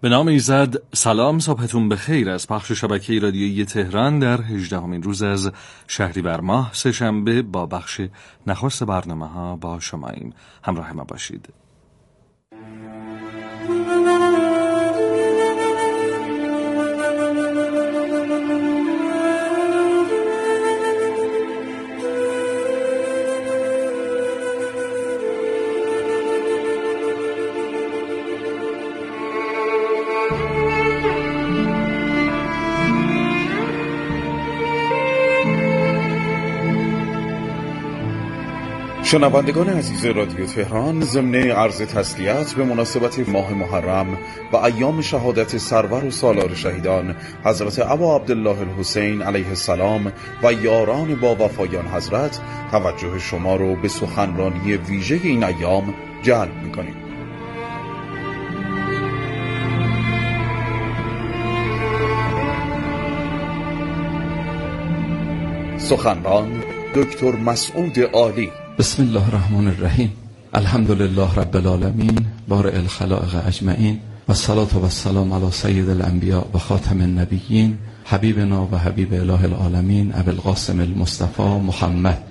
به نام ایزد. سلام، صبحتون بخیر. از پخش شبکه رادیویی تهران در 18مین روز از شهریور ماه سه‌شنبه با بخش نخست برنامه‌ها با شماییم. همراه ما باشید. شنوندگان عزیز رادیو تهران، ضمن عرض تسلیت به مناسبت ماه محرم و ایام شهادت سرور و سالار شهیدان حضرت ابا عبدالله الحسین علیه السلام و یاران با وفایان حضرت، توجه شما رو به سخنرانی ویژه این ایام جلب می‌کنیم. سخنران دکتر مسعود عالی. بسم الله الرحمن الرحیم. الحمدلله رب العالمین، بارئ الخلائق اجمعین، و الصلاة و السلام علی سید الانبیاء و خاتم النبیین، حبیبنا و حبیب اله العالمین ابی القاسم المصطفى محمد.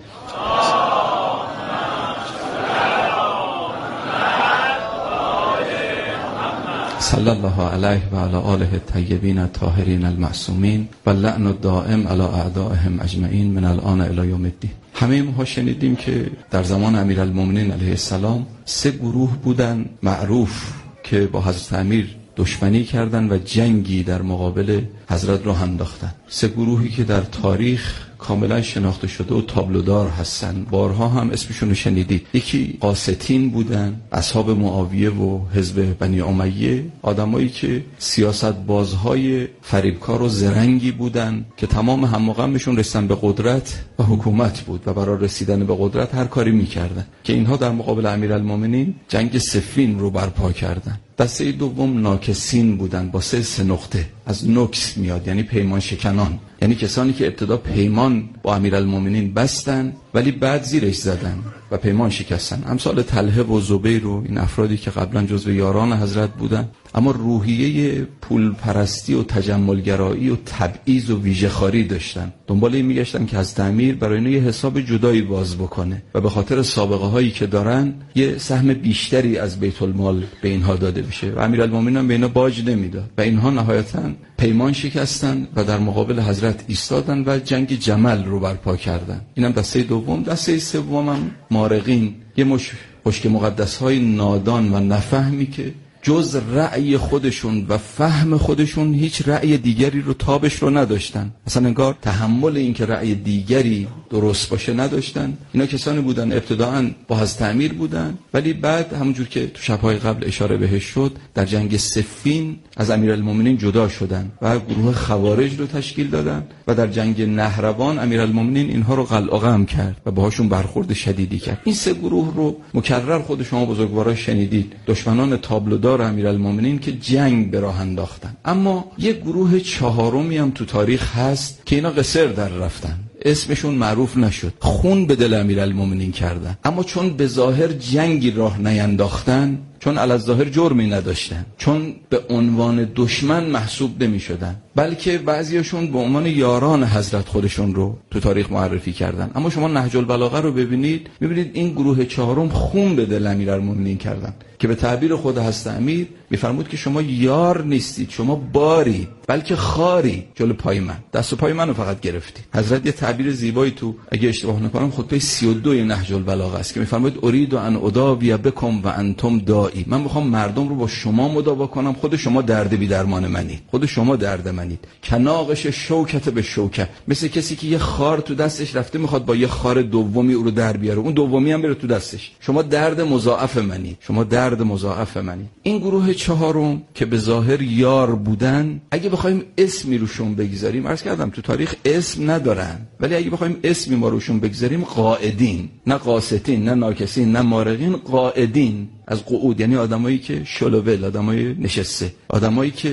صلی الله علیه و علی آله الطیبین الطاهرین المعصومین و اللعن الدائم علی اعدائهم اجمعین من الان الی یوم الدین. همه ما شنیدیم که در زمان امیرالمومنین علیه السلام 3 گروه بودن معروف که با حضرت امیر دشمنی کردند و جنگی در مقابل حضرت رو انداختن. 3 گروهی که در تاریخ کاملا شناخته شده و تابلودار هستن. بارها هم اسمشون رو شنیدید. یکی قاسطین بودن، اصحاب معاویه و حزب بنی امیه، آدمایی که سیاست بازهای فریبکار و زرنگی بودن که تمام هم و غمشون رسیدن به قدرت و حکومت بود و برای رسیدن به قدرت هر کاری میکردن، که اینها در مقابل امیرالمومنین جنگ صفین رو برپا کردن. دسته دوم ناکسین بودن با 3 نقطه، از نکس میاد یعنی پیمان شکنان، یعنی کسانی که ابتدا پیمان با امیرالمومنین بستن ولی بعد زیرش زدن و پیمان شکستن. امثال طلحه و زبیر و این افرادی که قبلا جزو یاران حضرت بودن، اما روحیه پول پرستی و تجملگرایی و تبعیض و ویژه‌خواری داشتن. دنبال این میگشتن که از امیر برای اینو یه حساب جدایی باز بکنه و به خاطر سابقه هایی که دارن یه سهم بیشتری از بیت المال به اینها داده بشه و امیرالمومنین هم به اینا باج نمیداد و اینها نهایتاً پیمان شکستن و در مقابل حضرت ایستادن و جنگ جمل رو برپا کردن. اینم دسته دوم. دسته سوم هم مارقین، یه مش خشک مقدس های نادان و نفهمی که جز رأی خودشون و فهم خودشون هیچ رأی دیگری رو تابش رو نداشتن، اصلا انگار تحمل این که رأی دیگری درست باشه نداشتن. اینا کسانی بودن ابتداعاً با حضرت امیر بودن ولی بعد همونجور که تو شب‌های قبل اشاره بهش شد در جنگ صفین از امیرالمومنین جدا شدن و گروه خوارج رو تشکیل دادن و در جنگ نهروان امیرالمومنین اینها رو قلع و قم کرد و باهاشون برخورد شدیدی کرد. این 3 گروه رو مکرر خود شما بزرگوارا شنیدید، دشمنان تابلودار امیرالمومنین که جنگ به راه انداختن. اما یک گروه چهارمی هم تو تاریخ هست که اینا قصر در رفتن، اسمشون معروف نشد، خون به دل امیرالمومنین کردن، اما چون به ظاهر جنگی راه نینداختن، چون علی‌الظاهر جرمی نداشتن، چون به عنوان دشمن محسوب نمی شدن، بلکه بعضیاشون به عنوان یاران حضرت خودشون رو تو تاریخ معرفی کردن. اما شما نهج البلاغه رو ببینید، میبینید این گروه چهارم خون به دل امیرالمومنین کردن که به تعبیر خود حضرت امیر میفرمود که شما یار نیستید، شما باری، بلکه خاری جلو پای من، دست و پای منو فقط گرفتید. حضرت یه تعبیر زیبایی تو اگه اشتباه نکنم خطبه 32 نهج البلاغه است که میفرماید اريد ان اداوی بكم و انتم دائی. من میخوام مردم رو با شما مداوا کنم، خود شما درد بی درمان منید، خود شما درد منید. کناقش شوکت به شوکت، مثل کسی که یه خار تو دستش رفته میخواد با یه خار دومی او رو در بیاره، اون دومی هم بره تو دستش. شما درد مضاعف منید، شما درد مضاعف منید. این گروه چهارم که به ظاهر یار بودن، اگه بخوایم اسمی روشون بگذاریم، عرض کردم تو تاریخ اسم ندارن، ولی اگه بخوایم اسمی ما روشون بگذاریم، قائدین، نه قاسطین، نه ناکسین، نه مارقین، قائدین از قعود، یعنی آدمایی که شلوول، آدمای نشسته، آدمایی که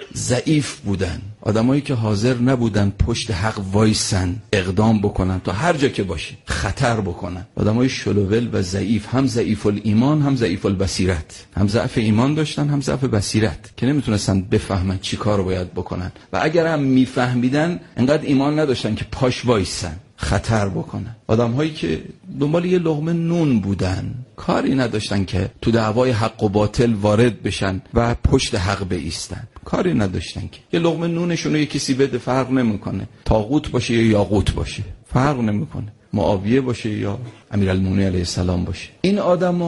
ضعیف بودن، آدمایی که حاضر نبودن پشت حق وایسن، اقدام بکنن تا هر جا که باشه خطر بکنن. آدمای شلوول و ضعیف، هم ضعیف الایمان هم ضعیف البصیرت، هم ضعف ایمان داشتن هم ضعف بصیرت که نمیتونستن بفهمن چی کار رو باید بکنن و اگر هم میفهمیدن انقدر ایمان نداشتن که پاش وایسن خطر بکنن. آدم‌هایی که دنبال یه لقمه نون بودن، کاری نداشتن که تو دعوای حق و باطل وارد بشن و پشت حق بایستن، کاری نداشتن که یه لقمه نونشون رو یه کسی بده، فرق نمیکنه طاغوت باشه یا یاقوت باشه، فرق نمیکنه معاویه باشه یا امیرالمومنین علیه السلام باشه. این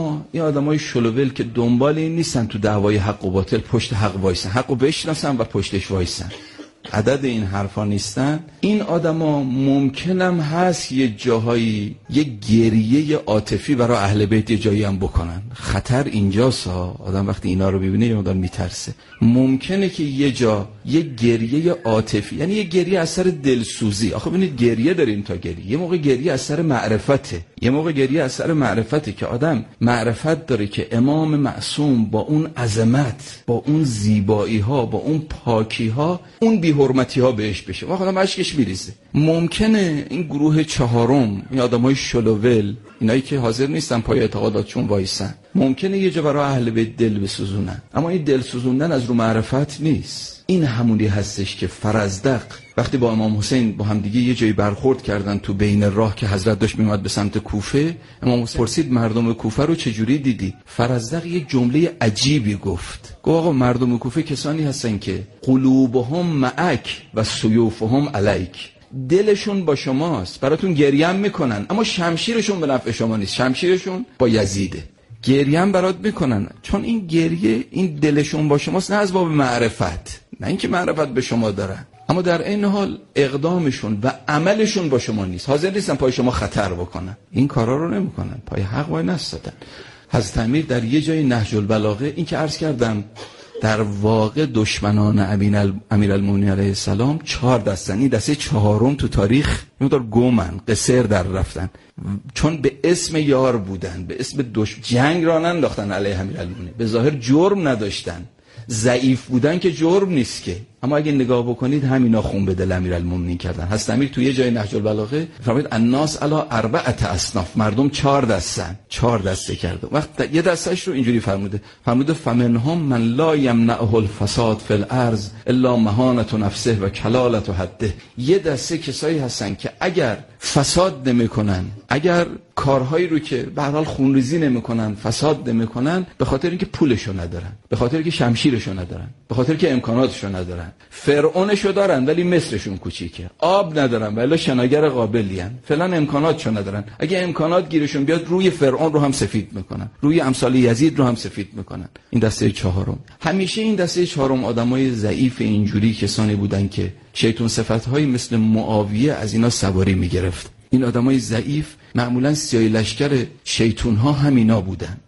آدمای شلوول که دنبال این نیستن تو دعوای حق و باطل پشت حق وایسن، حق رو بشناسن و پشتش وایسن، عدد این حرفا نیستن. این آدما ممکنم هست یه جاهایی یه گریه عاطفی برای اهل بیت یه جایی هم بکنن. خطر اینجاست ها، آدم وقتی اینا رو ببینه یه مقدار میترسه. ممکنه که یه جا یه گریه عاطفی، یعنی یه گریه از سر دلسوزی. آخه ببینید گریه داریم تا گریه، یه موقع گریه از سر معرفته، یه موقع گریه از سر معرفته که آدم معرفت داره که امام معصوم با اون عظمت، با اون زیبایی ها، با اون پاکی ها، اون بی حرمتی ها بهش بشه و آدم اشکش میریزه. ممکنه این گروه چهارم، این آدمای شلوول، اینایی که حاضر نیستن پای اعتقاداتشون وایسن، ممکنه یه جا برای اهل بیت دل بسوزونن، اما این دل سوزوندن از رو معرفت نیست. این همونی هستش که فرزدق وقتی با امام حسین با هم دیگه یه جایی برخورد کردن تو بین راه که حضرت داشت میومد به سمت کوفه، امام حسین پرسید مردم کوفه رو چجوری دیدی؟ فرزدق یه جمله عجیبی گفت آقا مردم کوفه کسانی هستن که قلوبهم معک و سیوفهم علیک، دلشون با شماست، براتون گریه میکنن اما شمشیرشون به نفع شما نیست، شمشیرشون با یزیده. گریه هم برات میکنن چون این گریه، این دلشون با شماست، نه از باب معرفت، نه اینکه معرفت به شما دارن، اما در این حال اقدامشون و عملشون با شما نیست، حاضر نیستن پای شما خطر بکنن، این کارا رو نمیکنن، پای حق وای نستادن. حضرت امیر در یه جای نهج البلاغه، این که عرض کردم در واقع دشمنان امیرالمومنین علیه السلام 4 دستن، این دسته 4م تو تاریخ مقدار گمن، قصر در رفتن، چون به اسم یار بودن، به اسم جنگ را ننداختن علیه امیرالمومنین، به ظاهر جرم نداشتن، ضعیف بودن که جرم نیست که، اما اگه نگاه بکنید همینا خون به دل امیرالمومنین کردن. حضرت امیر توی یه جای نهج البلاغه فرمود الناس علی 4 اصناف، مردم 4 دستن، 4 دسته کرده. وقت یه دستش رو اینجوری فرموده فمنهم من لا یمنعه الفساد فی الارض الا مهانه نفسه و کلالت حده. یه دسته کسایی هستن که اگر فساد نمیکنن، اگر کارهایی رو که به هر حال خونریزی نمیکنن، فساد نمیکنن، به خاطر اینکه پولشو ندارن، به خاطر اینکه شمشیرشو ندارن، به خاطر اینکه امکاناتشو ندارن. فرعونشو دارن ولی مصرشون کوچیکه، آب ندارن ولی شناگر قابلی ان، فعلا امکاناتشو ندارن. اگه امکانات گیرشون بیاد روی فرعون رو هم سفید میکنن، روی امثال یزید رو هم سفید میکنن. این دسته 4م. همیشه این دسته 4م آدمای ضعیف اینجوری کسانی بودن که شیطان صفت‌هایی مثل معاویه از اینا سواری میگرفت. این آدمای ضعیف معمولا سیاهی لشکر شیطون‌ها همینا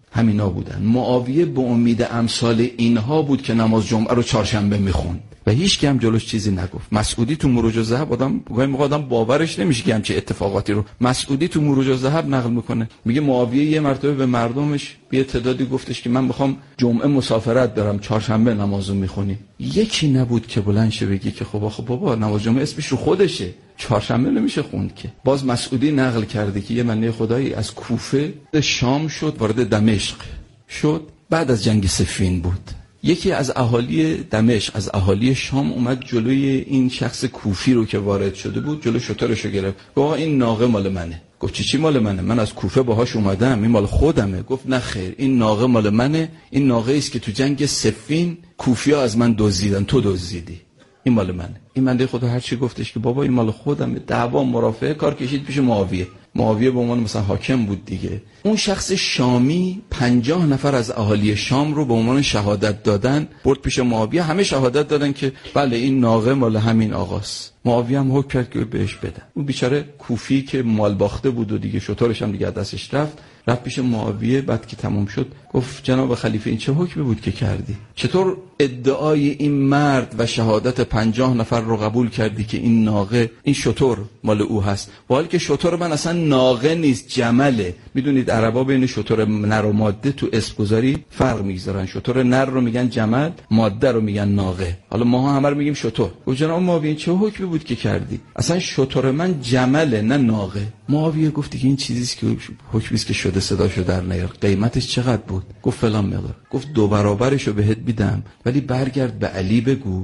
بودن. معاویه به امید امثال اینها بود که نماز جمعه رو چهارشنبه میخوند و هیچ کی هم جلوش چیزی نگفت. مسعودی تو مروج الذهب، آدم باورش نمیشه که همچین اتفاقاتی رو مسعودی تو مروج الذهب نقل میکنه. میگه معاویه یه مرتبه به مردمش یه تعدادی گفتش که من میخوام جمعه مسافرت برم، چهارشنبه نمازو میخونی. یکی نبود که بلند شه بگه که خب بابا نماز جمعه اسمش رو خودشه، چهارشنبه نمیشه خوند که. باز مسعودی نقل کرده که یه بنده خدایی از کوفه شام شد، وارد دمشق شد، بعد از جنگ صفین بود. یکی از اهالی دمشق، از اهالی شام اومد جلوی این شخص کوفی رو که وارد شده بود، جلو شترشو گرفت. گفت این ناقه مال منه. گفت چی مال منه؟ من از کوفه باهاش اومدم، این مال خودمه. گفت نه خیر، این ناقه مال منه، این ناقه است که تو جنگ صفین کوفی‌ها از من دزدیدن، تو دزدیدی، این مال منه. این بنده خدا هر چی گفتش که بابا این مال خودمه، دعوا مرافعه کار کشید پیش معاویه به عنوان مثلا حاکم بود دیگه. اون شخص شامی 50 نفر از اهالی شام رو به عنوان شهادت دادن، برد پیش معاویه، همه شهادت دادن که بله این ناقه مال همین آقاست. معاویه هم حکم کرد که بهش بدن. اون بیچاره کوفی که مال باخته بود و دیگه شطورش هم دیگه دستش رفت پیش معاویه. بعد که تمام شد گفت جناب خلیفه این چه حکمی بود که کردی؟ چطور ادعای این مرد و شهادت 50 نفر خبر رو قبول کردی که این ناقه، این شتر مال او هست، با حالی که شتر من اصلا ناقه نیست، جمله. میدونید عربا بین شتر نر و ماده تو اسم گذاری فرق میذارن. شتر نر رو میگن جمل، ماده رو میگن ناقه. حالا ما همه رو میگیم شتر. گفت جناب معاویه چه حکمی بود که کردی؟ اصلا شتر من جمله نه ناقه. معاویه گفت که این چیزیست که حکمی است که شده صداشو در نیار. قیمتش چقدر بود؟ گفت فلان مقدار. گفت 2 برابرشو بهت میدم، ولی برگرد به علی بگو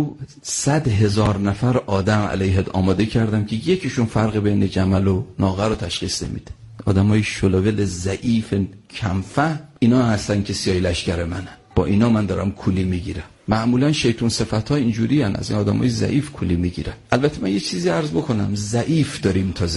100,000 نفر آدم علیهت آماده کردم که یکیشون فرق بین جمل و ناقه رو تشخیص نمیده. آدمای شلوول ضعیف کمفهم اینا هستن که سیاه لشکر منن، با اینا من دارم کولی میگیرم. معمولا شیطون صفت‌ها اینجوری ان، از این آدمای ضعیف کولی میگیرن. البته من یه چیزی عرض بکنم، ضعیف داریم تا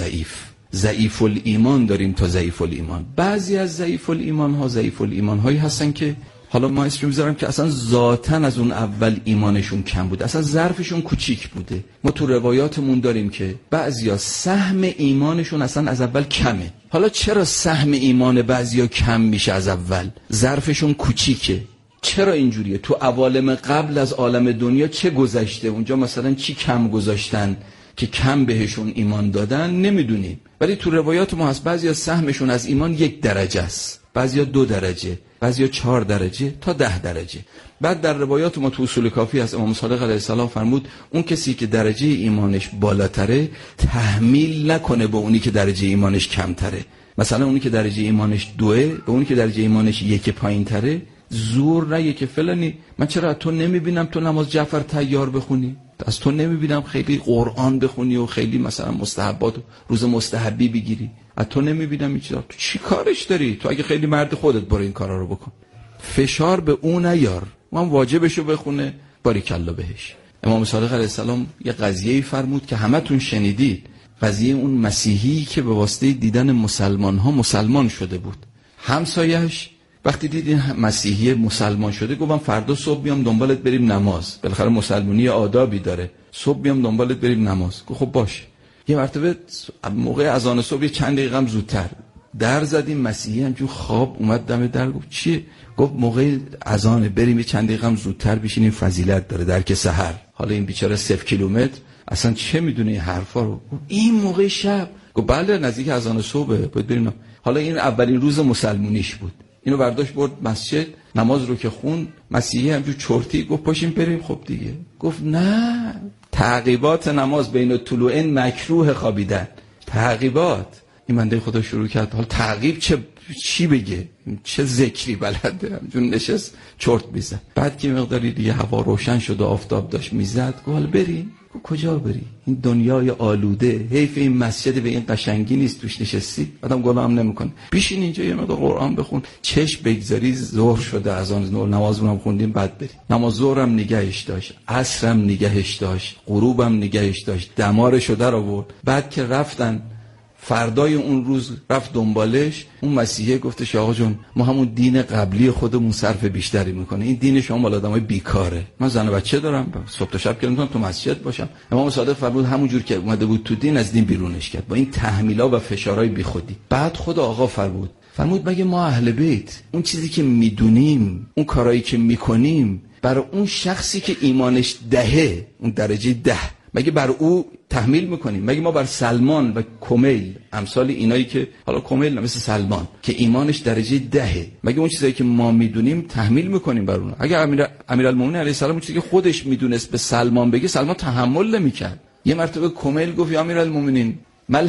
ضعیف الایمان داریم تا ضعیف الایمان. بعضی از ضعیف الایمان هایی هستن که حالا ما اسمش میذارم که اصلا ذاتاً از اون اول ایمانشون کم بود، اصلا ظرفشون کوچیک بوده. ما تو روایاتمون داریم که بعضیا سهم ایمانشون اصلا از اول کمه. حالا چرا سهم ایمان بعضیا کم میشه از اول؟ ظرفشون کوچیکه. چرا اینجوریه؟ تو عوالم قبل از عالم دنیا چه گذشته؟ اونجا مثلا چی کم گذاشتن که کم بهشون ایمان دادن؟ نمیدونیم. ولی تو روایات ما هست بعضیا سهمشون از ایمان 1 درجه است، بعضیا 2 درجه، بعضیا 4 درجه تا 10 درجه. بعد در روایات ما تو اصول کافی هست امام صادق علیه السلام فرمود اون کسی که درجه ایمانش بالاتره تحمیل نکنه به اونی که درجه ایمانش کمتره. مثلا اونی که درجه ایمانش 2 به اونی که درجه ایمانش 1 پایینتره زور نگه که فلانی من چرا تو نمیبینم تو نماز جعفر تیار بخونی، از تو نمیبینم خیلی قرآن بخونی و خیلی مثلا مستحبات روز مستحبی بگیری، از تو نمیبینم این چیزا، تو چی کارش داری؟ تو اگه خیلی مرد خودت برو این کارا رو بکن. فشار به اون نیار، من واجبشو بخونه باریکلا بهش. امام صادق علیه السلام یه قضیه‌ای فرمود که همتون شنیدید، قضیه اون مسیحی که به واسطه دیدن مسلمان‌ها مسلمان شده بود. همسایه‌اش وقتی دیدین مسیحی مسلمان شده گفتم فردا صبح بیام دنبالت بریم نماز، بالاخره مسلمانی آدابی داره، صبح بیام دنبالت بریم نماز. گفت خب باشه. یه مرتبه موقع اذان صبح چند دقیقه هم زودتر در زدیم، مسیحی همجور خواب اومد دم در. گفت چیه؟ گفت موقع اذان بریم چند دقیقه هم زودتر بشینیم، فضیلت داره درک سحر. حالا این بیچاره 0 کیلومتر اصلا چه میدونه این حرفا رو. این موقع شب گفت بله نزدیک اذان صبح باید بریم. حالا این اولین روز مسلمونیش بود، اینو برداشت برد مسجد، نماز رو که خون، مسیحی همجور چرتی گفت پاشیم بریم. خب دیگه گفت نه، تعقیبات نماز بین طلوعین مکروه خوابیدن. تعقیبات این بنده خدا شروع کرد، حالا تعقیب چی بگه، چه ذکری بلده، همجور نشست چرت میزد. بعد که مقداری دیگه هوا روشن شد و آفتاب داشت میزد گفت حالا بریم. کجا بری؟ این دنیای آلوده، حیف این مسجد به این قشنگی نیست توش نشستی آدم گناه هم نمیکنه، بشین اینجا یه مقدار قرآن بخون، چشم بگذاری ظهر شده، از آن نمازمون هم خوندیم بعد بریم. نماز ظهرم نگهش داشت، عصرم نگهش داشت، غروبم نگهش داشت، دمارشو در آورد. بعد که رفتن فردای اون روز رفت دنبالش، اون مسیحه گفتش آقا جون ما همون دین قبلی خودمون صرف بیشتری میکنه، این دین شما مال آدمای بیکاره، من زن و بچه دارم صبح تا شب که نمیتونم تو مسجد باشم. امام صادق فرمود همون جور که اومده بود تو دین از دین بیرونش کرد با این تحمیلا و فشارهای بیخودی. بعد خود آقا فرمود مگه ما اهل بیت اون چیزی که میدونیم، اون کارایی که میکنیم برای اون شخصی که ایمانش 10، اون درجه 10، مگه بر او تحمیل میکنیم؟ مگه ما بر سلمان و کمیل امثال اینایی که حالا کمیل مثل سلمان که ایمانش درجه 10، مگه اون چیزایی که ما میدونیم تحمیل میکنیم بر اون؟ اگه امیرالمومنین علیه السلام اون چیزی که خودش میدونست به سلمان بگه، سلمان تحمل نمیکرد. یه مرتبه کمیل گفت یا امیرالمومنین مل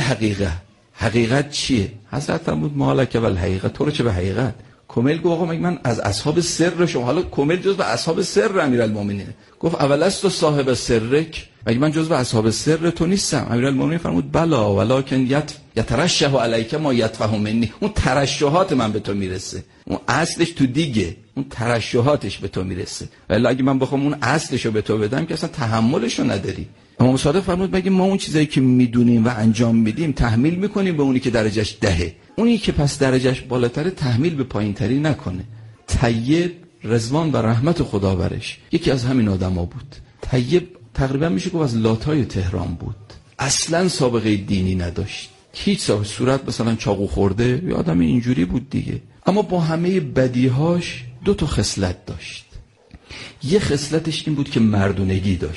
حقیقت چیه؟ حضرت فرمود مالک والحقیقت، تو رو چه به حقیقت؟ کمیل گفت آقا مگه من از اصحاب سر شما، حالا کمیل جزو اصحاب سر امیرالمومنین، گفت اولست صاحب سرک، مگه من جزو اصحاب سر تو نیستم؟ امیرالمومنین فرمود بلا ولکن یترشح علیک ما یتفهم منی، اون ترشحات من به تو میرسه، اون اصلش تو دیگه، اون ترشحاتش به تو میرسه، ولی اگه من بخوام اون اصلشو به تو بدم که اصلا تحملشو نداری. امام صادق فرمود مگه ما اون چیزایی که میدونیم و انجام میدیم تحمیل میکنیم به اونی که درجهش 10، اونی که پس درجهش بالاتره تحمیل به پایینتری نکنه. طیب رضوان و رحمت خدا برش یکی از همین آدما بود. طیب تقریبا میشه گفت از لاتای تهران بود، اصلا سابقه دینی نداشت، هیچ صورت مثلا چاقو خورده، یه آدم اینجوری بود دیگه. اما با همه بدیهاش 2 خصلت داشت. یه خصلتش این بود که مردونگی داشت.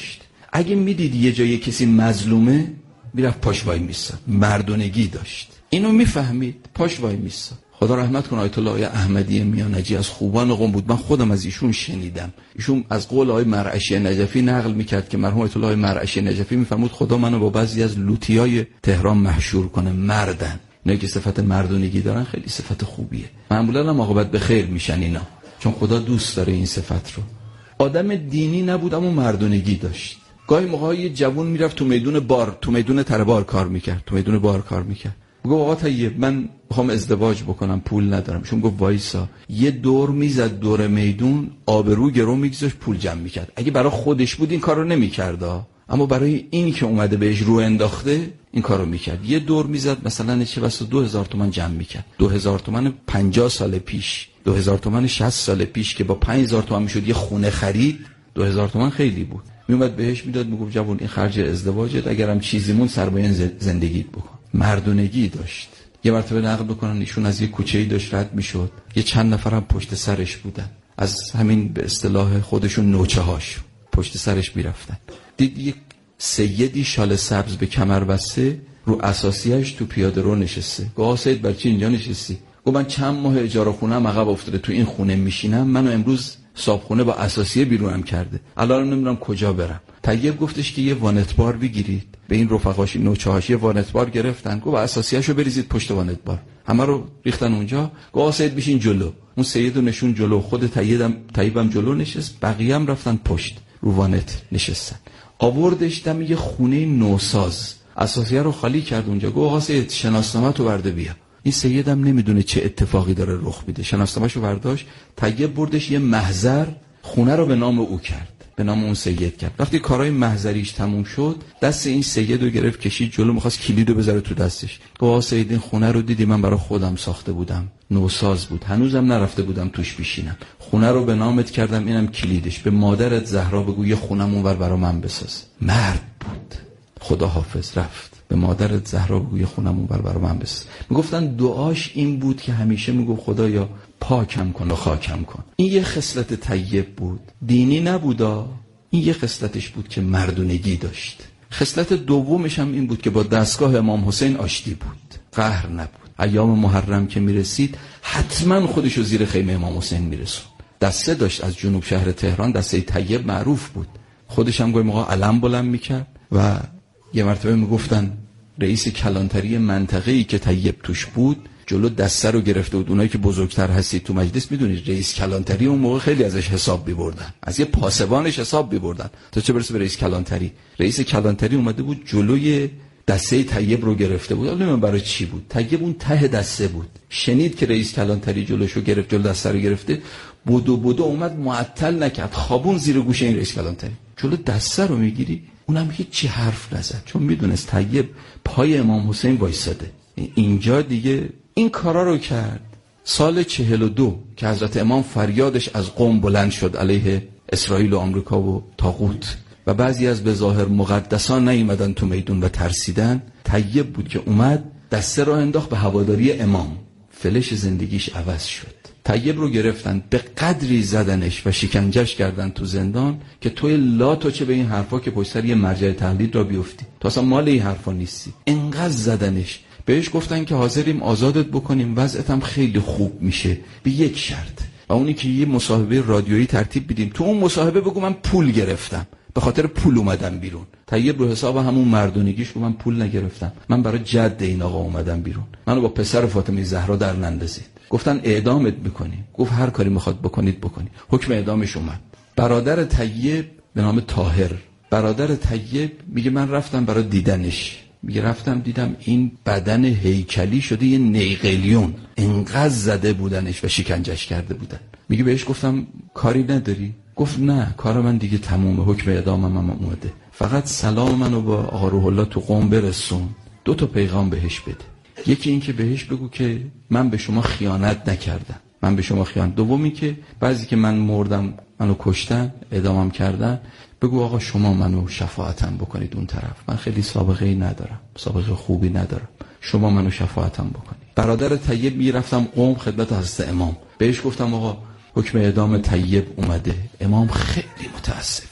اگه میدید یه جای کسی مظلومه میرفت پاش وای میستاد، مردونگی داشت. اینو میفهمید پاش وای میستاد. خدا رحمت کنه آیت الله احمدی میانجی از خوبان قم بود. من خودم از ایشون شنیدم. ایشون از قول آقای مرعشی نجفی نقل میکرد که مرحوم آیت الله مرعشی نجفی میفرمود خدا منو با بعضی از لوطیای تهران محشور کنه، مردن. اینا که صفت مردونگی دارن خیلی صفت خوبیه. معمولا هم عاقبت به خیر میشن اینا، چون خدا دوست داره این صفت رو. آدم دینی نبود اما مردونگی داشت. گاهی موقع یه جوون میرفت تو میدون بار، تو میدون تربار کار میکرد، تو میدون بار کار میکرد. گفت آقا طیب من میخوام ازدواج بکنم، پول ندارم. شون گفت وایسا. یه دور میزد دور میدون، آبرو گرو میگذاشت، پول جمع میکرد. اگه برای خودش بود این کارو نمیکرد، اما برای این که اومده بهش رو انداخته این کارو میکرد. یه دور میزد مثلا چه بسا 2000 تومان جمع میکرد. 2000 تومان 50 سال پیش، 2000 تومان 60 سال پیش که با 5000 تومان میشد یه خونه خرید. 2000 تومان خیلی بود. میومد بهش میداد، میگفت جوون این خرج ازدواجت، اگرم چیزی مون سربایه زندگیت بکن. مردونگی داشت. یه مرتبه نقل بکنن ایشون از یه کوچه‌ای داشت رد میشد، یه چند نفرم پشت سرش بودن، از همین به اصطلاح خودشون نوچه‌هاش پشت سرش میرفتن. دید یک سیدی شال سبز به کمر بسته رو اساسیه‌اش تو پیاده رو نشسته. گفت سید بر چی اینجا نشستی؟ گفت من چند ماه اجاره خونه‌ام عقب افتاده، تو این خونه میشینم، منو امروز صاحب با اساسیه بیرونم کرده، الان نمیدونم کجا برم. طیب گفتش که یه وانت بار بگیرید. به این رفقاش نوچه‌هاش یه وانت بار گرفتن. گفت اساسیه‌شو بریزید پشت وانت بار، همه رو ریختن اونجا. گفت سید بشین جلو. اون سیدو نشون جلو، خود طیبم جلو نشست، بقیه هم رفتن پشت رو وانت نشستن. آوردش دم یه خونه نوساز، اساسیه رو خالی کرد اونجا. گفت آقا سید شناسنامه‌تو برده بیا. این سیدم نمیدونه چه اتفاقی داره رخ میده. شناسنامه‌شو برداشت، طیب بردش یه محضر، خونه رو به نام او کرد، به نام اون سید کرد. وقتی کارهای محضریش تموم شد، دست این سید رو گرفت کشید جلو، می‌خواست کلیدو بذاره تو دستش. گفت سید این خونه رو دیدی من برای خودم ساخته بودم، نوساز بود، هنوزم نرفته بودم توش بشینم. خونه رو به نامت کردم، اینم کلیدش. به مادرت زهرا بگو یه خونم اونور برای من بساز. مرد بود. خدا حافظ رفت. به مادرت زهرا بگو یه خونم اونور برای من بساز. میگفتن دعاش این بود که همیشه میگفت خدایا پاکم کن و خاکم کن. این یه خصلت طیب بود. دینی نبودا، این یه خصلتش بود که مردونگی داشت. خصلت دومش هم این بود که با دستگاه امام حسین آشتی بود، قهر نبود. ایام محرم که میرسید حتما خودشو زیر خیمه امام حسین میرسون. دسته داشت از جنوب شهر تهران، دسته طیب معروف بود. خودش هم گاهی موقع علم بلند میکرد و یه مرتبه میگفتن رئیس کلانتری منطقه‌ای که طیب توش بود جلو دسته رو گرفته بود. اونایی که بزرگتر هستید تو مجلس میدونید رئیس کلانتری اون موقع خیلی ازش حساب می‌بردن، از یه پاسبانش حساب می‌بردن، تا چه برسه به رئیس کلانتری. رئیس کلانتری اومده بود جلوی دسته طیب رو گرفته بود. حالا من برای چی بود؟ طیب اون ته دسته بود، شنید که رئیس کلانتری جلوشو گرفت، جلو دسته رو گرفته، بودو اومد، معطل نکرد، خوابون زیر گوش این رئیس کلانتری. جلو دسته رو میگیری؟ اونم هیچ حرف نزد، چون میدونست طیب پای امام حسین وایساده. اینجا دیگه این کارا رو کرد. سال 42 که حضرت امام فریادش از قم بلند شد علیه اسرائیل و آمریکا و طاغوت و بعضی از به ظاهر مقدسان نیومدن تو میدون و ترسیدن، طیب بود که اومد دسته رو انداخت به هواداری امام. فلش زندگیش عوض شد. طیب رو گرفتن، به قدری زدنش و شکنجهش کردن تو زندان که توی لا تو چه به این حرفا که پشت سر یه مرجع تقلید را بیفتی، تو اصلا مال این حرفا نیستی. انقدر زدنش. بهش گفتن که حاضریم آزادت بکنیم، وضعت هم خیلی خوب میشه، به یک شرط، و اونی که یه مصاحبه رادیویی ترتیب بدیم، تو اون مصاحبه بگو من پول گرفتم، به خاطر پول اومدم بیرون. طیب رو حساب همون مردونگیش گفت من پول نگرفتم، من برای جد این آقا اومدم بیرون، منو با پسر فاطمه زهرا در نندازید. گفتن اعدامت میکنیم. گفت هر کاری میخواد بکنید بکنید. حکم اعدامش اومد. برادر طیب به نام طاهر، برادر طیب میگه من رفتم برای دیدنش، میگه رفتم دیدم این بدن هیکلی شده یه نیقلیون، انقدر زده بودنش و شکنجهش کرده بودن. میگه بهش گفتم کاری نداری؟ گفت نه، کار من دیگه تمومه، حکم اعدامم هم اومده، فقط سلام منو با آقا روح الله تو قم برسون، 2 تا پیغام بهش بده. یکی این که بهش بگو که من به شما خیانت نکردم، من به شما خیانت. دومی که بعضی که من مردم منو کشتن اعدامم کردن، بگو آقا شما منو شفاعتم بکنید اون طرف، من خیلی سابقه‌ای ندارم، سابقه خوبی ندارم، شما منو شفاعتم بکنید. برادر طیب میرفتم قم خدمت حضرت امام، بهش گفتم آقا حکم اعدام طیب اومده. امام خیلی متاسف شد،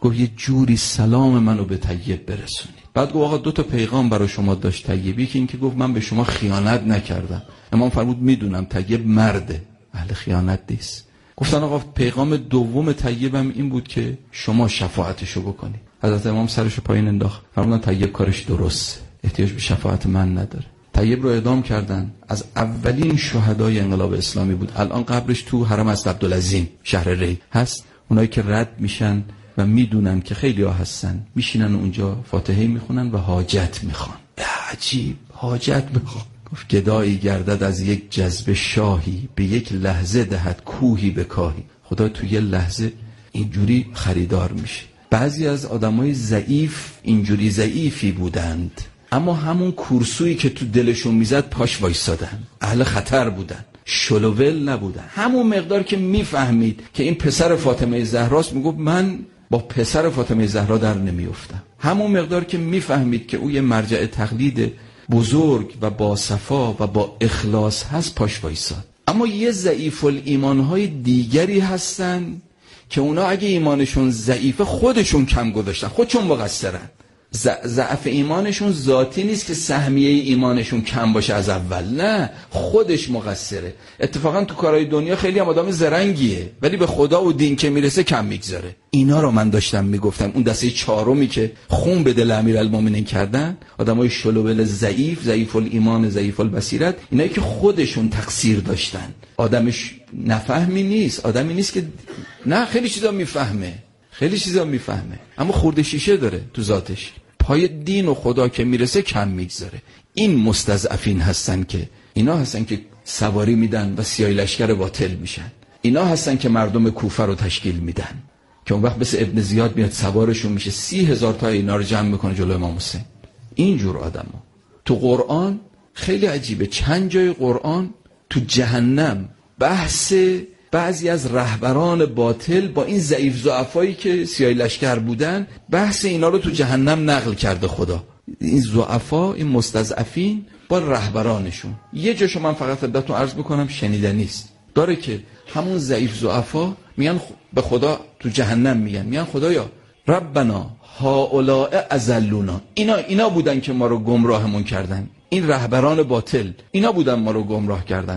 گفت یه جوری سلام منو به طیب برسونی. بعد گفت آقا 2 تا پیغام برای شما داشت طیبی، که این که گفت من به شما خیانت نکردم. امام فرمود میدونم طیب مرده، اهل خیانت نیست. گفتن آقا پیغام دوم طیبم این بود که شما شفاعتشو بکنی. حضرت امام سرشو پایین انداخت، فرمودن طیب کارش درست، احتیاج به شفاعت من نداره. طیب رو اعدام کردن. از اولین شهدای انقلاب اسلامی بود. الان قبرش تو حرم از عبدالعظیم شهر ری هست. اونایی که رد میشن و میدونن که خیلی ها هستن، میشینن اونجا فاتحه میخونن و حاجت میخوان. عجیب، حاجت میخوان. گفت گدایی گردد از یک جذب شاهی، به یک لحظه دهد کوهی به کاهی. خدا تو یه لحظه اینجوری خریدار میشه. بعضی از آدمای ضعیف اینجوری ضعیفی بودند، اما همون کورسویی که تو دلشون میزد پاش وایسادن، اهل خطر بودن، شلوول نبودن. همون مقدار که میفهمید که این پسر فاطمه زهراست، میگفت من با پسر فاطمه زهرا در نمیافتم. همون مقدار که میفهمید که او یه مرجع تقلید بزرگ و با صفا و با اخلاص هست، پاش وایساد. اما یه ضعیف الایمان‌های دیگری هستن که اونا اگه ایمانشون ضعیفه خودشون کم گذاشتن، خودشون مقصرن. ضعف ایمانشون ذاتی نیست که سهمیه ایمانشون کم باشه از اول، نه، خودش مقصره. اتفاقا تو کارهای دنیا خیلی هم آدم زرنگیه، ولی به خدا و دین که میرسه کم میگذاره. اینا رو من داشتم میگفتم. اون دسته 4می که خون به دل امیرالمومنین کردن، آدمای شلوول ضعیف الایمان، ضعیف البصیرت، اینایی که خودشون تقصیر داشتن. آدمش نفهمی نیست، آدمی نیست که نه خیلی چیزا میفهمه، اما خورده شیشه داره تو ذاتش. پای دین و خدا که میرسه کم میگذاره. این مستضعفین هستن که اینا هستن که سواری میدن و سیاه لشکر باطل میشن. اینا هستن که مردم کوفه رو تشکیل میدن، که اون وقت مثل ابن زیاد میاد سوارشون میشه، 30,000 تا اینا رو جمع میکنه جلوی امام حسین. اینجور آدما تو قرآن خیلی عجیبه. چند جای قرآن تو جهنم بحث بعضی از رهبران باطل با این ضعیف ضعفایی که سیاه لشکر بودن، بحث اینا رو تو جهنم نقل کرده خدا. این ضعفا، این مستضعفین با رهبرانشون. یه جاشو من فقط خدمتتون عرض میکنم، شنیدنی است، داره که همون ضعیف ضعفا میگن به خدا تو جهنم، میگن خدایا ربنا هؤلاء اضلونا، اینا بودن که ما رو گمراهمون کردن، این رهبران باطل اینا بودن ما رو گمراه کردن.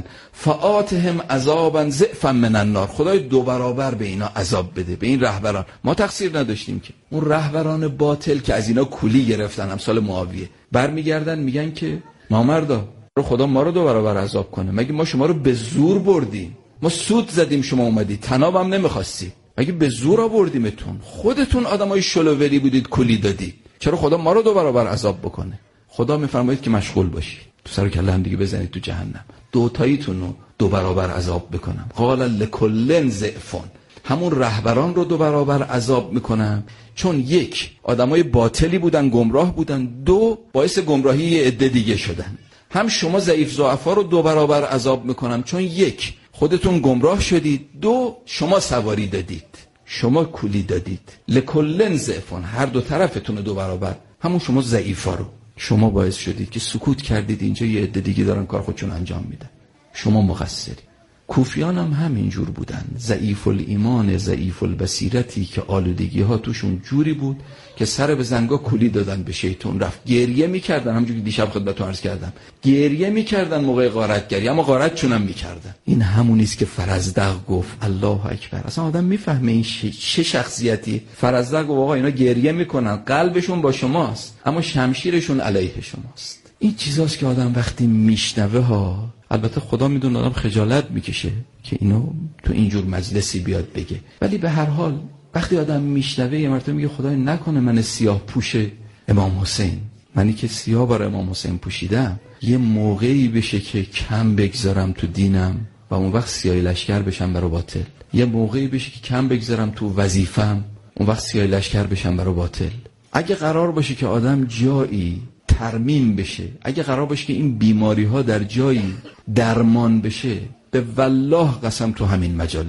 فآتهم عذابا ضعفا من النار، خدای 2 برابر به اینا عذاب بده، به این رهبران. ما تقصیر نداشتیم که. اون رهبران باطل که از اینا کولی گرفتن، امثال معاویه، برمیگردن میگن که نامردا، خدا ما رو 2 برابر عذاب کنه. مگه ما شما رو به زور بردیم؟ ما سود زدیم شما اومدید، طنابم نمیخواستی. مگه به زور آوردیمتون؟ خودتون آدمای شلوولی بودید، کولی دادید. چرا خدا ما رو 2 برابر عذاب بکنه؟ خدا میفرماید که مشغول باشید، تو سر کله هم دیگه بزنید تو جهنم، 2 تاییتون رو 2 برابر عذاب بکنم. قال لکل ضعفون، همون رهبران رو 2 برابر عذاب میکنم، چون 1 آدمای باطلی بودن، گمراه بودن، 2 باعث گمراهی یه عده دیگه شدن. هم شما ضعیف ضعفا رو 2 برابر عذاب میکنم، چون 1 خودتون گمراه شدید، 2 شما سواری دادید، شما کولی دادید. لکل ضعفون، هر 2 طرفتون 2 برابر. همون شما ضعیفا رو شما باعث شدید که سکوت کردید، اینجا یه عده دیگه دارن کار خودشون انجام میدن، شما مقصری. کوفیان هم همینجور بودن، ضعیف الایمان، ضعیف البصیرتی که آلودگی ها توشون جوری بود که سر به زنگا کولی دادن به شیطان، رفت گریه میکردن، همونجوری که دیشب خدمتتون عرض کردم، گریه میکردن موقع غارتگری، اما غارتشون هم میکردن. این همونیست که فرزدق گفت الله اکبر. اصلا آدم میفهمه این چه شخصیتی. فرزدق گفت آقا اینا گریه میکنن، قلبشون با شماست اما شمشیرشون علیه شماست. این چیزاست که آدم وقتی میشنوه ها، البته خدا میدونه آدم خجالت میکشه که اینو تو اینجور مجلسی بیاد بگه، ولی به هر حال وقتی آدم میشنوه یه مرتبه میگه خدای نکنه من سیاه پوش امام حسین، منی که سیاه برای امام حسین پوشیدم، یه موقعی بشه که کم بگذارم تو دینم و اون وقت سیاه لشکر بشم برای باطل. یه موقعی بشه که کم بگذارم تو وظیفم، اون وقت سیاه لشکر بشم برای باطل. اگه قرار باشه که آدم جایی ترمیم بشه، اگه قرار باشه که این بیماری ها در جایی درمان بشه، به والله قسم تو همین مجالس،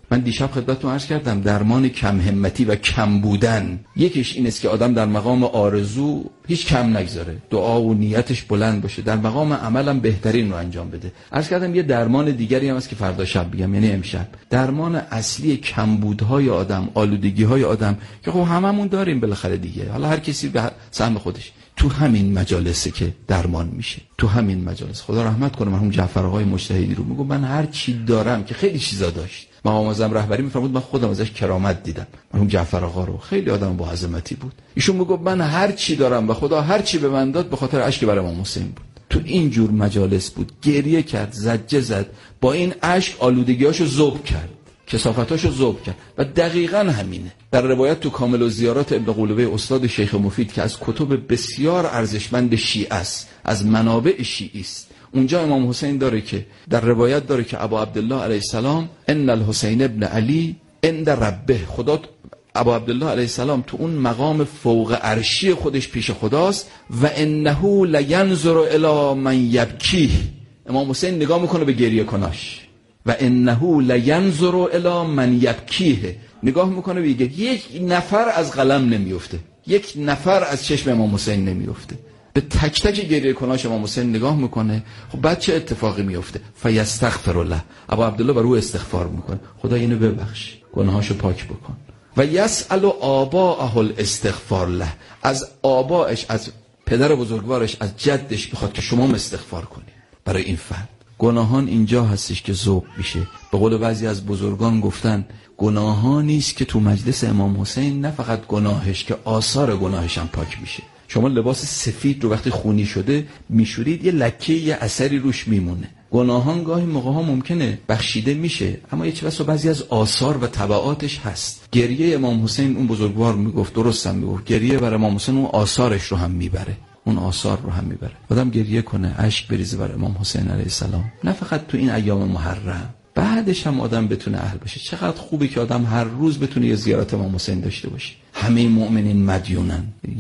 من دیشب خدمتتون عرض کردم درمان کم همتی و کم بودن یکیش این است که آدم در مقام آرزو هیچ کم نگذاره، دعا و نیتش بلند باشه، در مقام عملم بهترین رو انجام بده. عرض کردم یه درمان دیگری هم هست که فردا شب بگم، یعنی امشب، درمان اصلی کمبودهای آدم، آلودگی‌های آدم که خب هممون داریم بالاخره دیگه، حالا هر کسی به سهم خودش. تو همین مجالسه که درمان میشه، تو همین مجالس. خدا رحمت کنه مرحوم جعفر آقای مجتهدی رو، میگم من هر چی دارم، که خیلی چیزا داشت، مقام معظم رهبری میفرمود، من خودم ازش کرامت دیدم. مرحوم جعفر آقا رو، خیلی آدم با عظمتی بود. ایشون میگه من هر چی دارم و خدا هر چی به من داد به خاطر اشک برای امام حسین بود. تو این جور مجالس بود، گریه کرد، زجه زد، با این اشک آلودگیاشو ذوب کرد، کثافتاشو ذوب کرد. و دقیقاً همینه. در روایت تو کامل الزیارات ابن قلوبه استاد شیخ مفید که از کتب بسیار ارزشمند شیعه است، از منابع شیعی است، اونجا امام حسین داره که در روایت داره که ابا عبدالله علیه السلام ان الحسین ابن علی عند ربه، خدا ابا عبدالله علیه السلام تو اون مقام فوق عرشی خودش پیش خداست و انه لینظر الی من یبکیه، امام حسین نگاه میکنه به گریه کناش، و انه لینظر الی من یبکیه، نگاه میکنه به یک نفر از قلم نمیفته، یک نفر از چشم امام حسین نمیفته، به تک تک گریه کناش امام حسین نگاه میکنه. خب بعد چه اتفاقی میفته؟ فیستغفر له، ابا عبدالله بر او استغفار میکنه، خدا اینو ببخش، گناهاشو پاک بکن. و یسأل آباءه الاستغفار له، از آبائش، از پدر بزرگوارش، از جدش میخواد که شما استغفار کنید برای این فرد. گناهان اینجا هستش که ذوب میشه. به قول بعضی از بزرگان گفتن گناهانی است که تو مجلس امام حسین نه فقط گناهش که آثار گناهش هم پاک میشه. شما لباس سفید رو وقتی خونی شده میشورید، یه لکه، یه اثری روش میمونه. گناهان گاهی موقع ها ممکنه بخشیده میشه، اما یه چیزی بعضی از آثار و تبعاتش هست. گریه امام حسین، اون بزرگوار میگفت، درست هم میگفت، گریه بر امام حسین اون آثارش رو هم میبره، اون آثار رو هم میبره. آدم گریه کنه، اشک بریزه بر امام حسین علیه السلام، نه فقط تو این ایام محرم، بعدش هم آدم بتونه اهل بشه. چقدر خوبه که آدم هر روز بتونه یه زیارت امام حسین داشته باشه. همه مؤمنین مدیونن،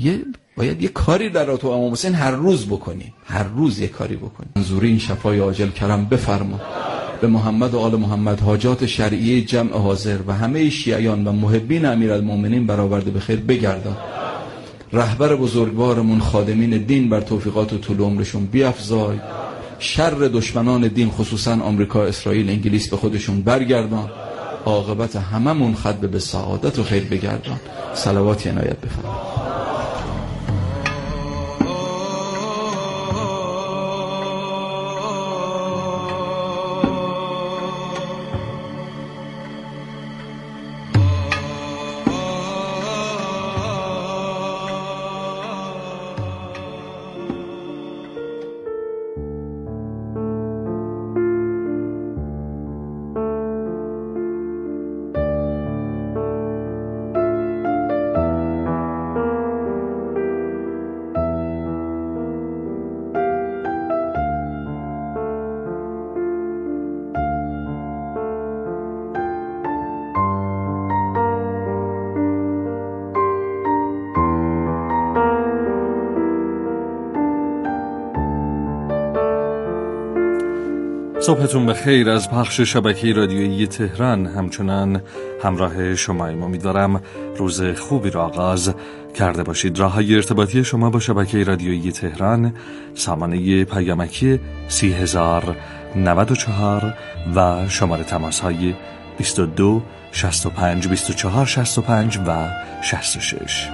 باید یه کاری در تو امام حسین هر روز بکنی، هر روز یه کاری بکنی. منظورین شفای عاجل کرم بفرما به محمد و آل محمد، حاجات شرعیه جمع حاضر و همه شیعیان و محبین امیرالمومنین برآورده به خیر بگردان. رهبر بزرگوارمون خادمین دین بر توفیقات و طول عمرشون بیفزای. شر دشمنان دین خصوصا آمریکا، اسرائیل، انگلیس به خودشون برگردان. عاقبت هممون ختم به سعادت و خیر بگردان. صلوات عنایت بفرمایید. صبحتون بخیر از پخش شبکه رادیویی تهران. همچنان همراه شماییم. امیدوارم روز خوبی را آغاز کرده باشید. راه‌های ارتباطی شما با شبکه رادیویی تهران: سامانه پیامکی 30094 و شماره تماس‌های 22 65 24 65 و 66.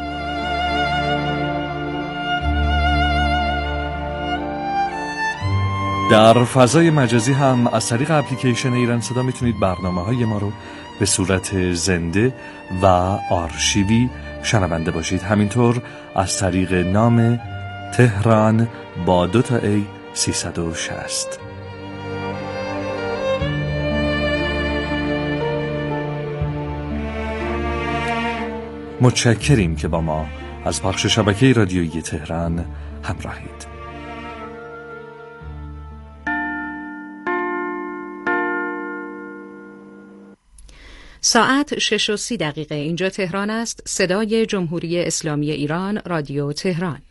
در فضای مجازی هم از طریق اپلیکیشن ایران صدا میتونید برنامه‌های ما رو به صورت زنده و آرشیوی شنونده باشید. همینطور از طریق نام تهران با 2 A360. متشکریم که با ما از پخش شبکه رادیویی تهران همراهید. ساعت 6:30 اینجا تهران است. صدای جمهوری اسلامی ایران، رادیو تهران.